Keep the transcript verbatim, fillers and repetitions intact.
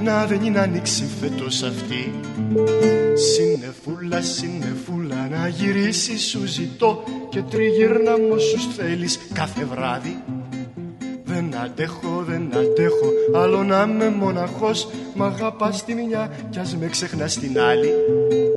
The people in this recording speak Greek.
να δεν είναι ανοίξει φέτος αυτή. Συνεφούλα, συνεφούλα, να γυρίσεις σου ζητώ και τριγύρνα μ' όσους θέλεις κάθε βράδυ. Δεν αντέχω, δεν αντέχω, άλλο να είμαι μοναχός. Μ' αγαπάς τη μια κι ας με ξεχνάς την άλλη.